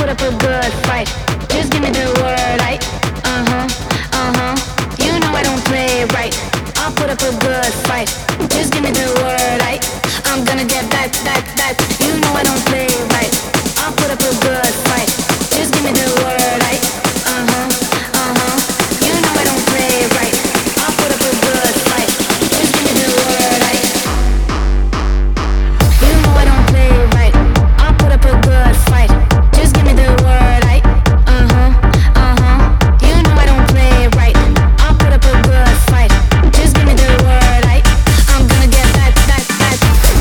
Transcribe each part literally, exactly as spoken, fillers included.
up a good fight. Just give me the word, I. Uh huh, uh huh. You know I don't play right. I'll put up a good fight. Just give me the word, I. I'm gonna get back, back, back. You know I don't play right. I'll put up a good fight. Just give me the word, I. Uh huh, uh huh. You know I don't play right. I'll put up a good fight. Just give me the word, I. You know I don't play right. I'll put up a good fight. Just give me the word, I. Uh huh, uh huh. You know I don't play right. I'll put up a good fight. Just give me the word, I. I'm gonna get back, back, back.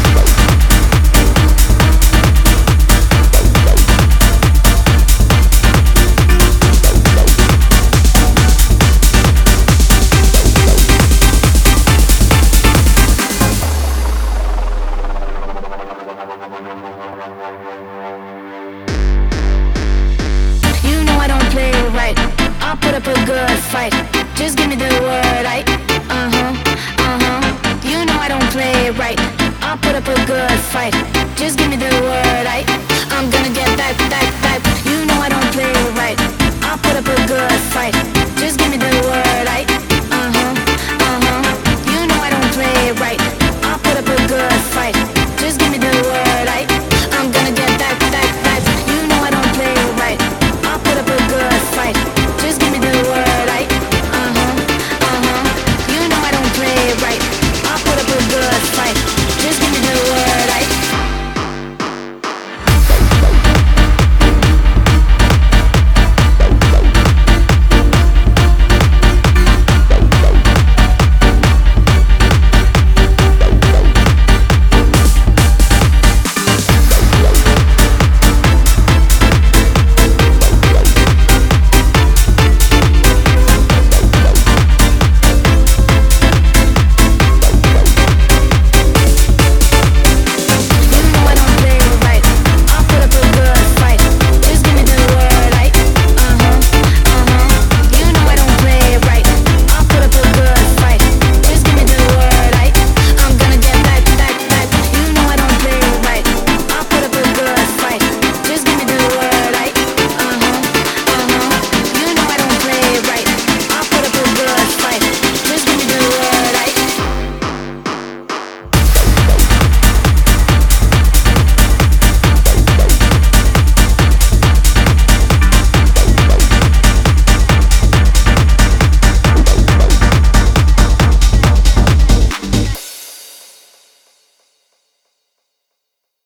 You know I don't play right. I'll put up a good fight. Just give me the word, I. Uh huh, uh huh. You know I don't play right. I'll put up a good fight. Just give me the word, I. I'm gonna get back, back, back. You know I don't play right. I'll put up a good fight. Just give me the word, I. Uh huh, uh huh. You know I don't play right.